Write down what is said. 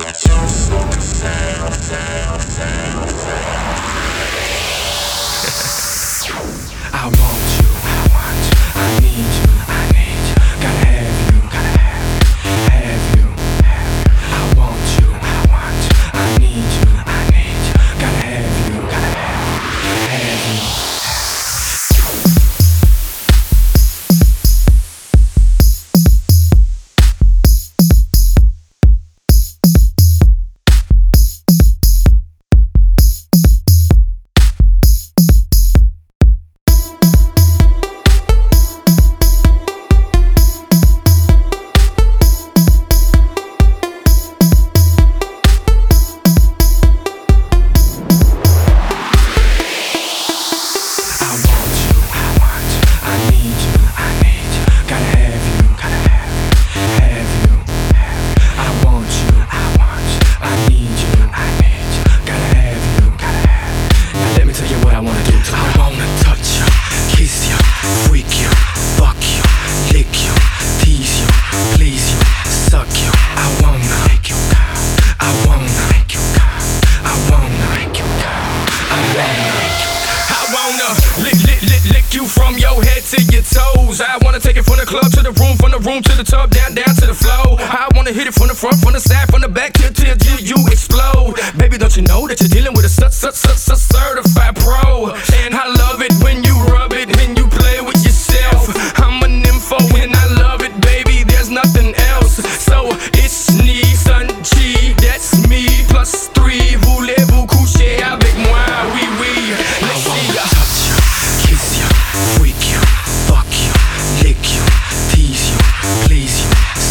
I want you, I need you, gotta have you, have you. I want you, I need you, gotta have you, have you. Lick you from your head to your toes. I wanna take it from the club to the room to the tub, down to the floor. I wanna hit it from the front, from the side, from the back till you explode. Baby, don't you know that you're dealing with a certified pro? And I love it when you rub it, when you play with yourself. I'm an info and I love it, baby, there's nothing else. So